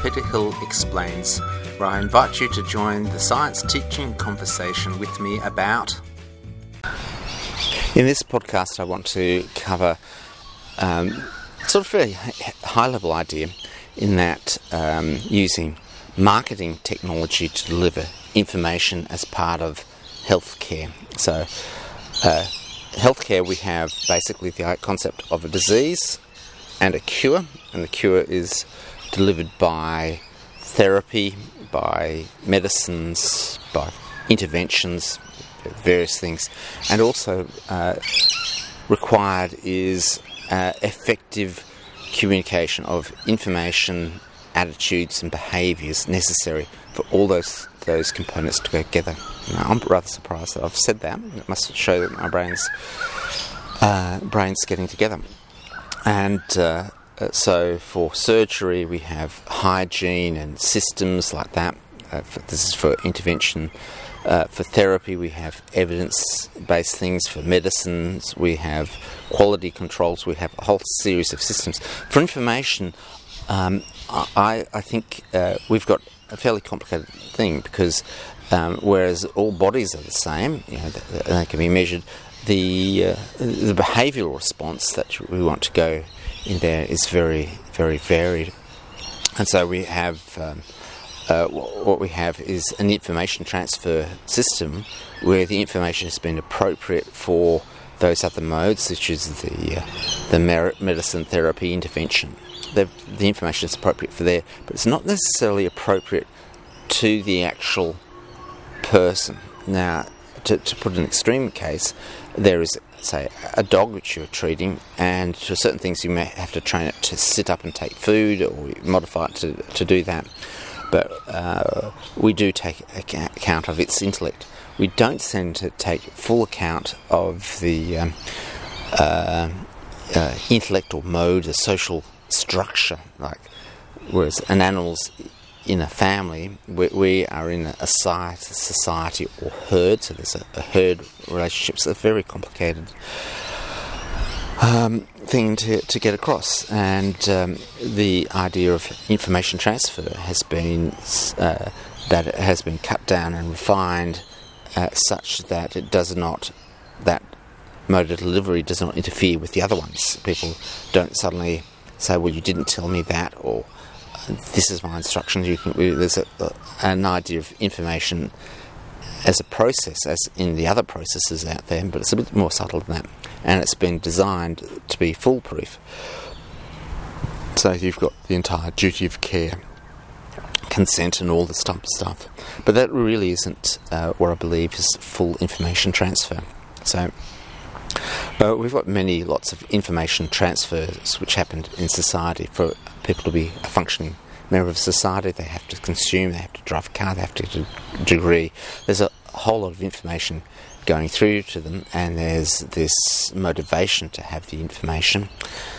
Peter Hill Explains, where I invite you to join the science teaching conversation with me about... In this podcast I want to cover sort of a very high-level idea in that using marketing technology to deliver information as part of healthcare. So healthcare, we have basically the concept of a disease and a cure, and the cure is delivered by therapy, by medicines, by interventions, various things, and also required is effective communication of information, attitudes and behaviours necessary for all those components to go together. Now, I'm rather surprised that I've said that. It must show that my brain's getting together. And so for surgery we have hygiene and systems like that. This is for intervention. For therapy we have evidence-based things. For medicines we have quality controls. We have a whole series of systems. For information, I think we've got a fairly complicated thing because whereas all bodies are the same, they can be measured, the behavioural response that we want to go in there is very, very varied. And so we have what we have is an information transfer system where the information has been appropriate for those other modes, which is the medicine, therapy, intervention. The information is appropriate for there, but it's not necessarily appropriate to the actual person. Now, to put an extreme case, there is, say, a dog which you're treating, and for certain things you may have to train it to sit up and take food, or modify it to do that. But we do take account of its intellect. We don't tend to take full account of the intellectual mode, the social structure, whereas an animal's in a family, we are in a society or herd, so there's a herd relationship. So it's a very complicated thing to get across, and the idea of information transfer has been that it has been cut down and refined such that that mode of delivery does not interfere with the other ones. People don't suddenly say, well, you didn't tell me that, or this is my instructions. There's an idea of information as a process, as in the other processes out there, but it's a bit more subtle than that, and it's been designed to be foolproof. So you've got the entire duty of care, consent and all this type of stuff, but that really isn't what I believe is full information transfer. So we've got lots of information transfers which happened in society. For people to be a functioning member of society, they have to consume, they have to drive a car, they have to get a degree. There's a whole lot of information going through to them, and there's this motivation to have the information.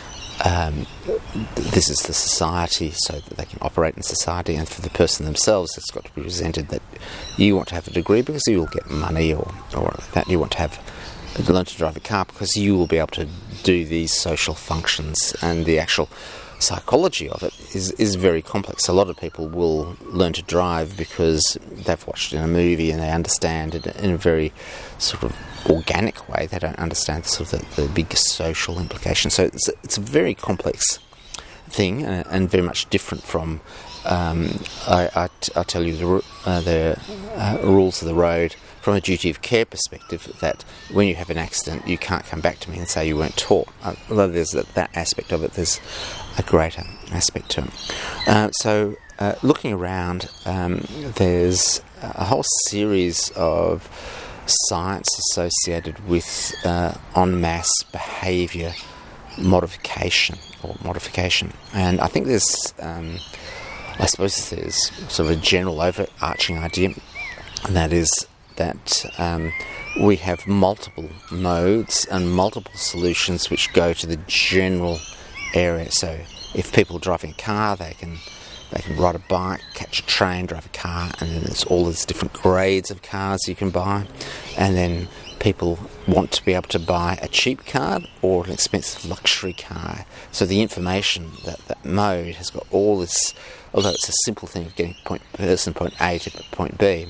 This is the society, so that they can operate in society, and for the person themselves it's got to be presented that you want to have a degree because you will get money, or that you want to learn to drive a car because you will be able to do these social functions. And the actual psychology of it is very complex. A lot of people will learn to drive because they've watched it in a movie and they understand it in a very sort of organic way. They don't understand the big social implications. So it's a very complex thing, and very much different from I tell you the rules of the road from a duty of care perspective, that when you have an accident you can't come back to me and say you weren't taught. Although there's that aspect of it, there's a greater aspect to it. So looking around, there's a whole series of science associated with en masse behaviour modification, and I think there's I suppose there's sort of a general overarching idea, and that is that we have multiple modes and multiple solutions which go to the general area. So if people are driving a car, they can ride a bike, catch a train, drive a car, and then there's all these different grades of cars you can buy. And then people want to be able to buy a cheap car or an expensive luxury car. So the information, that mode has got all this although it's a simple thing of getting point A to point B,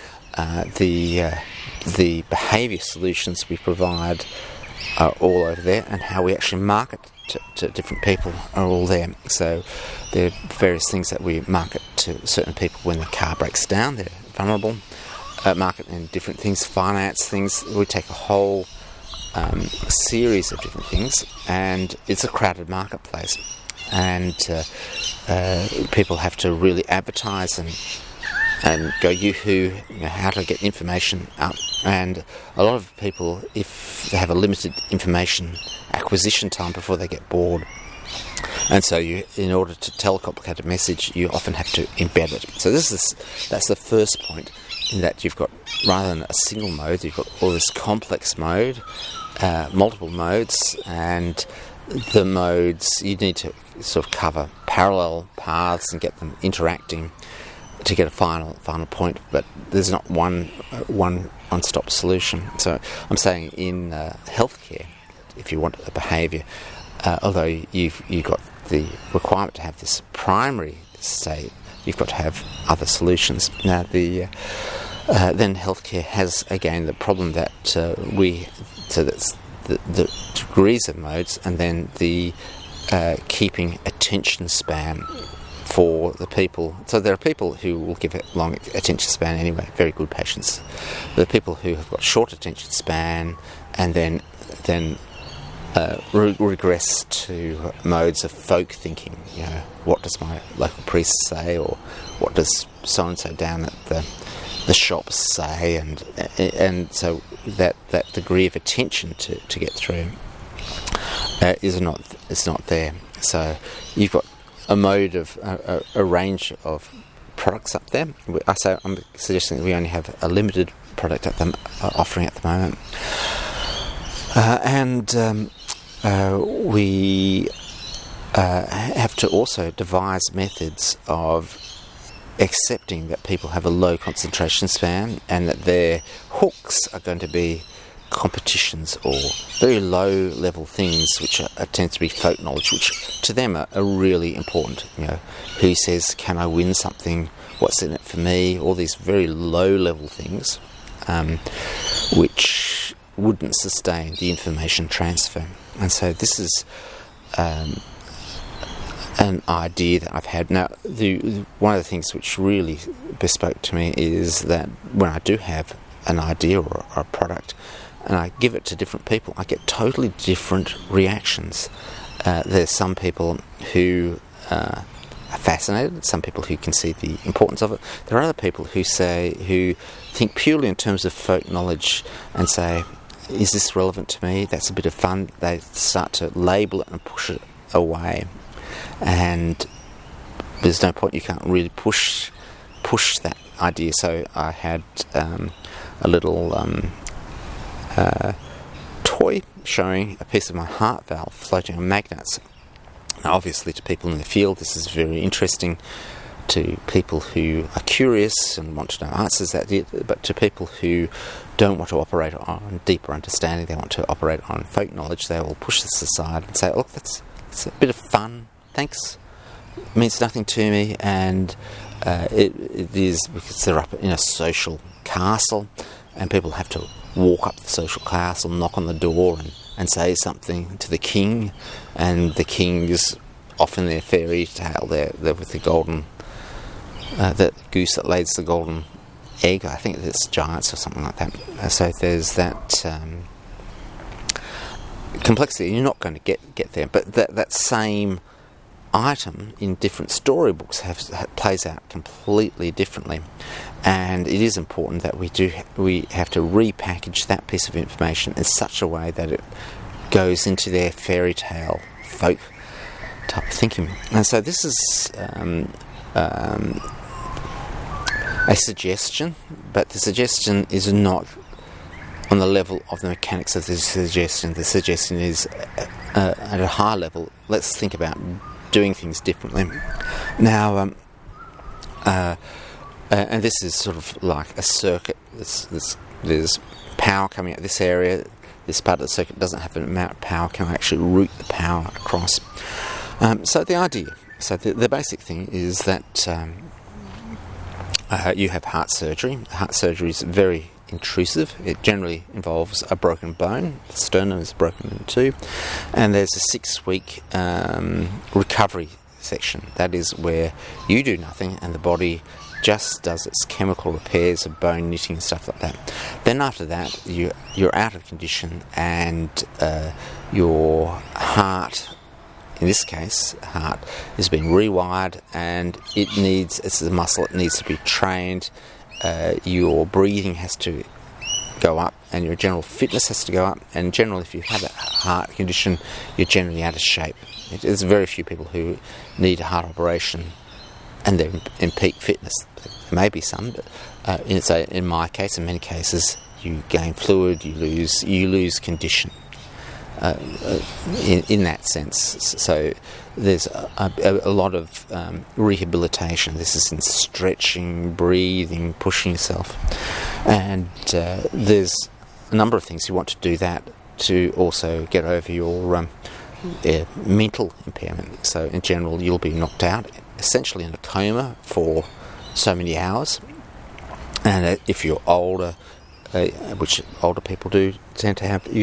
the behaviour solutions we provide are all over there, and how we actually market to different people are all there. So there are various things that we market to certain people when the car breaks down, they're vulnerable. Market in different things, finance things. We take a whole series of different things, and it's a crowded marketplace. And people have to really advertise and go yoo-hoo, how to get information up. And a lot of people, if they have a limited information acquisition time before they get bored, and so in order to tell a complicated message, you often have to embed it. So that's the first point, in that you've got, rather than a single mode, you've got all this complex mode, multiple modes, and the modes, you need to sort of cover parallel paths and get them interacting to get a final point, but there's not one-stop solution. So I'm saying in healthcare, if you want a behaviour, although you've got the requirement to have this primary state, you've got to have other solutions. Now, then healthcare has, again, the problem that so that's the degrees of modes, and then the keeping attention span for the people. So there are people who will give a long attention span anyway, very good patients. There are people who have got short attention span and then regress to modes of folk thinking. What does my local priest say, or what does so-and-so down at the shops say, and so that degree of attention to get through is not there. So you've got a mode of a range of products up there. I'm suggesting that we only have a limited product offering at the moment, and we have to also devise methods of accepting that people have a low concentration span, and that their hooks are going to be competitions or very low level things which tend to be folk knowledge, which to them are really important. Who says, can I win something, what's in it for me, all these very low level things which wouldn't sustain the information transfer. And so this is an idea that I've had. Now, one of the things which really bespoke to me is that when I do have an idea or a product and I give it to different people, I get totally different reactions. There's some people who are fascinated, some people who can see the importance of it. There are other people who think purely in terms of folk knowledge and say, is this relevant to me? That's a bit of fun. They start to label it and push it away. And there's no point, you can't really push that idea. So I had a little toy showing a piece of my heart valve floating on magnets. Now, obviously, to people in the field, this is very interesting. To people who are curious and want to know answers, but to people who don't want to operate on deeper understanding, they want to operate on folk knowledge, they will push this aside and say, look, it's a bit of fun, thanks, it means nothing to me. And it is because they're up in a social castle, and people have to walk up the social castle, knock on the door and say something to the king, and the king is often their fairy tale, they're with the golden the goose that lays the golden egg. I think it's giants or something like that. So there's that complexity. You're not going to get there, but that same item in different storybooks plays out completely differently, and it is important that we have to repackage that piece of information in such a way that it goes into their fairy tale folk type of thinking. And so this is a suggestion, but the suggestion is not on the level of the mechanics of the suggestion. The suggestion is at a high level. Let's think about doing things differently. Now, and this is sort of like a circuit. There's power coming out of this area. This part of the circuit doesn't have an amount of power. Can I actually route the power across? So the idea. So the basic thing is that you have heart surgery. Heart surgery is very intrusive. It generally involves a broken bone. The sternum is broken in two, and there's a 6-week recovery section. That is where you do nothing and the body just does its chemical repairs of bone knitting and stuff like that. Then after that, you're out of condition, and your heart, in this case, heart, is being rewired, and it's a muscle, it needs to be trained. Your breathing has to go up, and your general fitness has to go up. And generally, if you have a heart condition, you're generally out of shape. There's very few people who need a heart operation and they're in peak fitness. There may be some, but in my case, in many cases, you gain fluid, you lose condition. In that sense, so there's a lot of rehabilitation. This is in stretching, breathing, pushing yourself, and there's a number of things you want to do that to also get over your mental impairment. So in general, you'll be knocked out, essentially in a coma for so many hours, and if you're older, which older people tend to have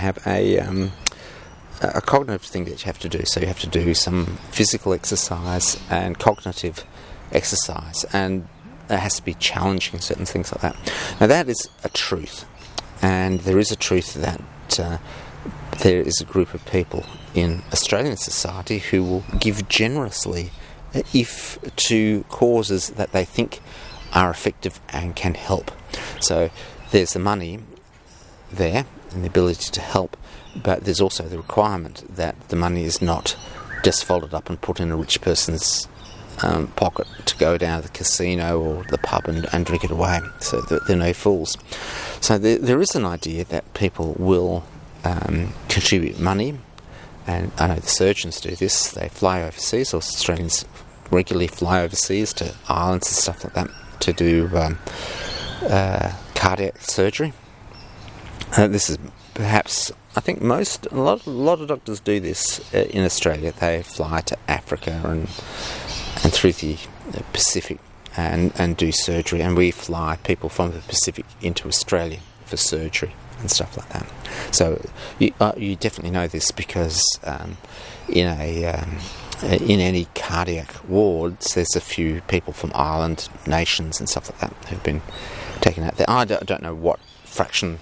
a cognitive thing that you have to do. So you have to do some physical exercise and cognitive exercise, and it has to be challenging, certain things like that. Now that is a truth, and there is a truth that there is a group of people in Australian society who will give generously if to causes that they think are effective and can help. So there's the money there and the ability to help, but there's also the requirement that the money is not just folded up and put in a rich person's pocket to go down to the casino or the pub and drink it away. So they're no fools. So there is an idea that people will contribute money, and I know the surgeons do this. They fly overseas, or Australians regularly fly overseas to islands and stuff like that to do cardiac surgery. This is perhaps, I think a lot of doctors do this in Australia. They fly to Africa and through the Pacific and do surgery, and we fly people from the Pacific into Australia for surgery and stuff like that. So you definitely know this, because in any cardiac wards, there's a few people from island nations and stuff like that who've been taken out there. I don't know what fraction.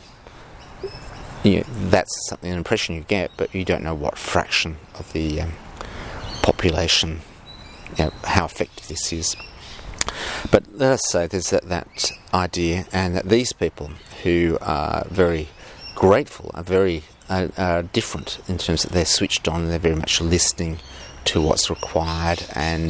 That's something, an impression you get, but you don't know what fraction of the population, how effective this is. But let us say there's that idea, and that these people who are very grateful are different in terms that they're switched on, they're very much listening to what's required, and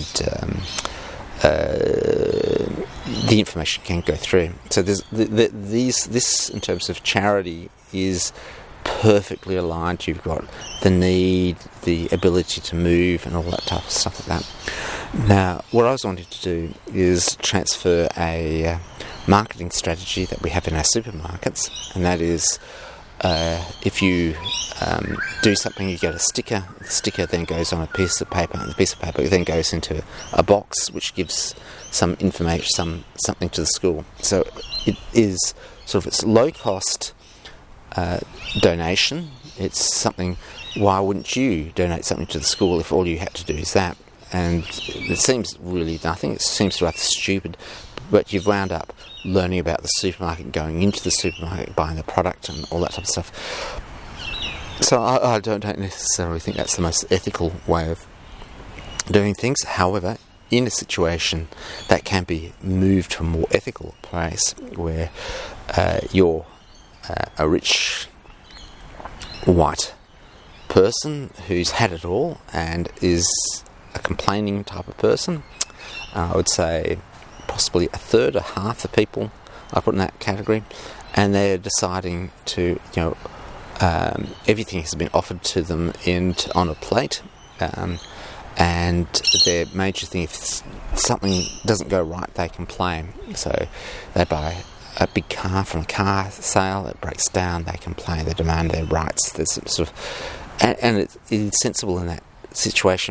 the information can go through. So there's this in terms of charity is perfectly aligned. You've got the need, the ability to move, and all that type of stuff like that. Now, what I was wanting to do is transfer a marketing strategy that we have in our supermarkets, and that is if you do something, you get a sticker. The sticker then goes on a piece of paper, and the piece of paper then goes into a box which gives some information, something to the school. So it is it's low cost donation. It's something. Why wouldn't you donate something to the school if all you had to do is that? And it seems really nothing. It seems rather stupid, but you've wound up learning about the supermarket, going into the supermarket, buying the product, and all that type of stuff. So I don't necessarily think that's the most ethical way of doing things. However, in a situation that can be moved to a more ethical place, where you're a rich white person who's had it all and is a complaining type of person, I would say possibly a third or half the people I put in that category, and they're deciding to, everything has been offered to them on a plate, and their major thing, if something doesn't go right, they complain. So they buy a big car from a car sale, it breaks down, they complain, they demand their rights. There's and it's sensible in that situation, but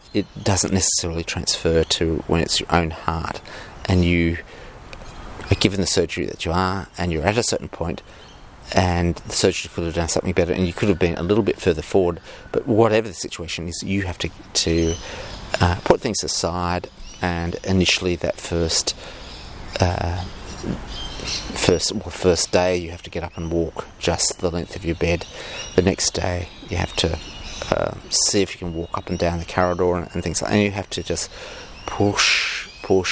it doesn't necessarily transfer to when it's your own heart and you are given the surgery that you are, and you're at a certain point, and the surgery could have done something better, and you could have been a little bit further forward. But whatever the situation is, you have to put things aside, and initially that first day you have to get up and walk just the length of your bed. The next day you have to see if you can walk up and down the corridor and things like that. And you have to just push,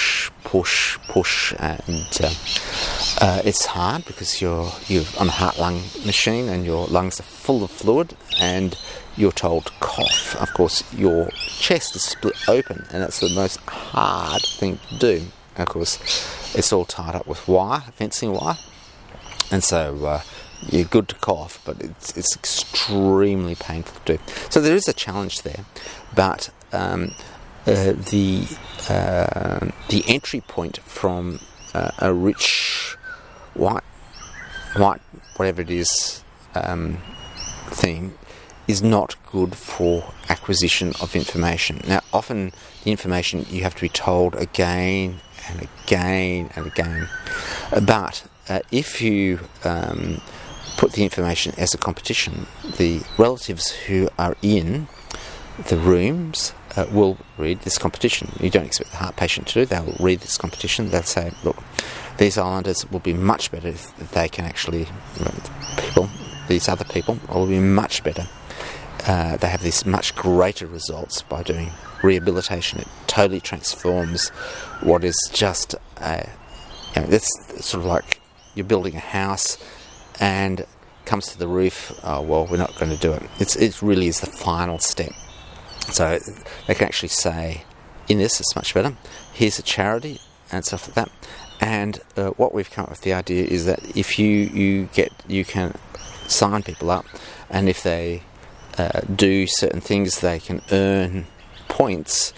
and it's hard because you're on a heart-lung machine and your lungs are full of fluid, and you're told to cough. Of course, your chest is split open, and that's the most hard thing to do. And of course, it's all tied up with wire, fencing wire, and so you're good to cough, but it's extremely painful to do. So there is a challenge there, but the entry point from a rich white whatever it is thing is not good for acquisition of information. Now, often the information you have to be told again and again and again. But if you put the information as a competition, the relatives who are in the rooms will read this competition. You don't expect the heart patient to do. They'll read this competition. They'll say, look, these islanders will be much better if they can actually, these other people will be much better. They have these much greater results by doing rehabilitation. It totally transforms what is just it's sort of like you're building a house and comes to the roof. Oh well, we're not going to do it. It really is the final step. So they can actually say, in this it's much better. Here's a charity and stuff like that. And what we've come up with the idea is that if you can sign people up, and if they do certain things, they can earn points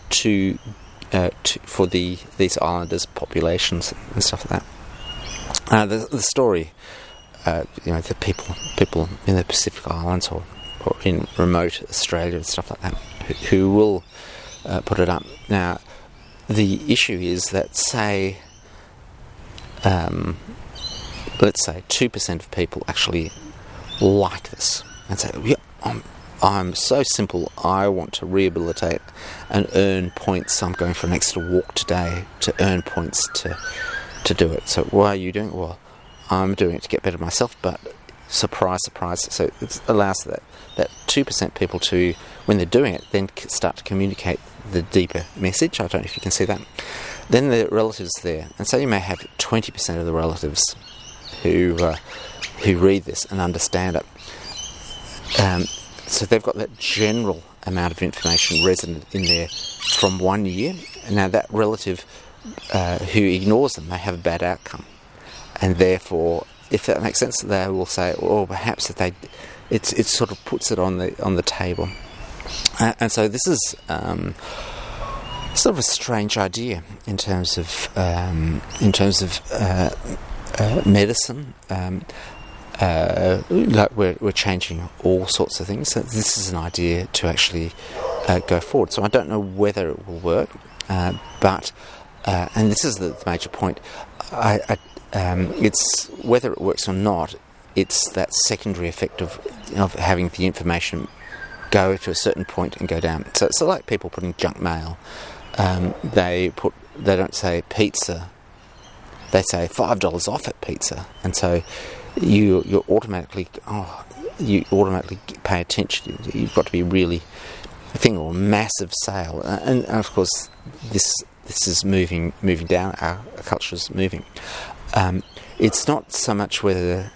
for these islanders' populations and stuff like that. The story, the people in the Pacific Islands or in remote Australia and stuff like that, who will put it up. Now, the issue is that, let's say 2% of people actually like this and say, yeah, I'm so simple, I want to rehabilitate and earn points. I'm going for an extra walk today to earn points to do it. So why are you doing it? Well, I'm doing it to get better myself, but surprise, so it allows that 2% people to, when they're doing it, then start to communicate the deeper message. I don't know if you can see that. Then the relatives there, and so you may have 20% of the relatives who read this and understand it. So they've got that general amount of information resident in there from 1 year. Now that relative who ignores them may have a bad outcome, and therefore, if that makes sense, they will say, "Well, perhaps if it sort of puts it on the table." And so this is sort of a strange idea in terms of medicine. Like we're changing all sorts of things. So this is an idea to actually go forward. So I don't know whether it will work, but and this is the major point. It's whether it works or not. It's that secondary effect of having the information go to a certain point and go down. So it's like people putting junk mail. They don't say pizza. They say $5 off at pizza, and so you automatically pay attention. You've got to be really a thing or a massive sale, and of course this is moving down. Our culture is moving. It's not so much whether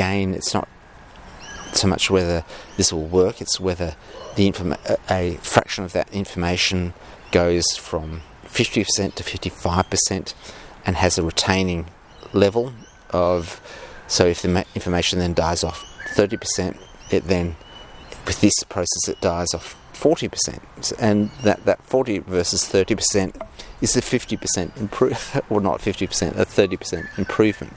this will work. It's whether a fraction of that information goes from 50% to 55% and has a retaining level of. So if the information then dies off 30%, it then, with this process, it dies off 40%. And that 40 versus 30% is a 50% or not 50%, a 30% improvement.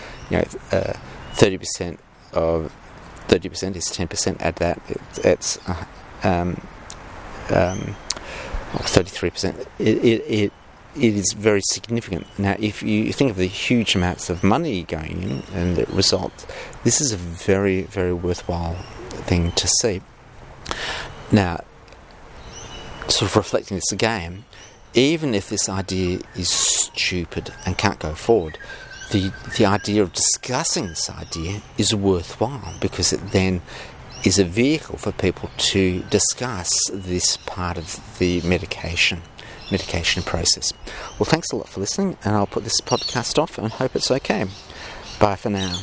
30% of 30% is 10%. Add that, it's or 33%. It is very significant. Now, if you think of the huge amounts of money going in and the result, this is a very, very worthwhile thing to see. Now, sort of reflecting this again, even if this idea is stupid and can't go forward, the idea of discussing this idea is worthwhile, because it then is a vehicle for people to discuss this part of the medication process. Well, thanks a lot for listening, and I'll put this podcast off and hope it's okay. Bye for now.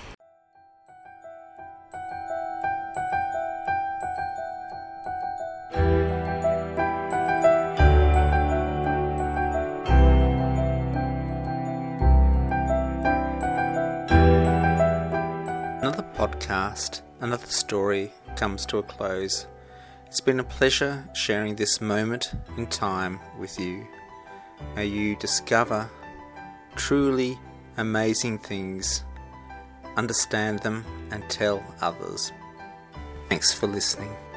Another podcast, another story comes to a close. It's been a pleasure sharing this moment in time with you. May you discover truly amazing things, understand them, and tell others. Thanks for listening.